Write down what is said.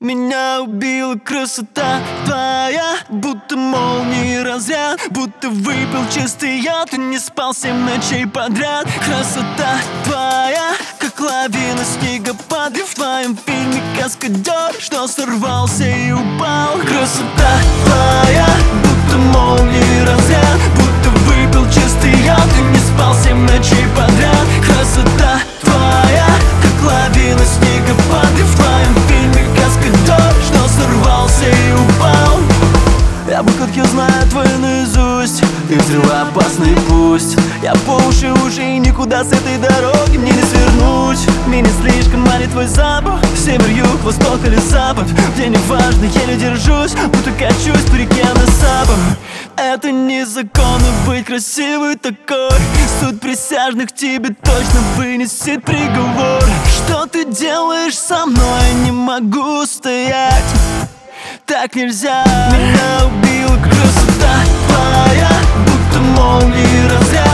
Меня убила красота твоя, будто молнии разряд, будто выпил чистый яд и не спал 7 ночей подряд. Красота твоя, как лавина снегопад, в твоем фильме каскадер, что сорвался и упал. Красота твоя, будто молнии разряд, будто выпил чистый яд и не спал 7 ночей подряд. Красота твоя, как лавина снегопад, в твоем фильме каскадер, что сорвался и упал. Я бы как я знаю твою наизусть, ты взрывоопасный пусть. Я по уши уже и никуда с этой дороги мне не свернуть. Мне не слишком манит твой запах, север, юг, восток или запад. Мне не важно, еле держусь, будто качусь по реке на сапах. Это незаконно быть красивой такой. Суд присяжных тебе точно вынесет приговор. Что ты делаешь со мной, не могу стоять. Так нельзя. Меня убила красота твоя, будто молнии разряд,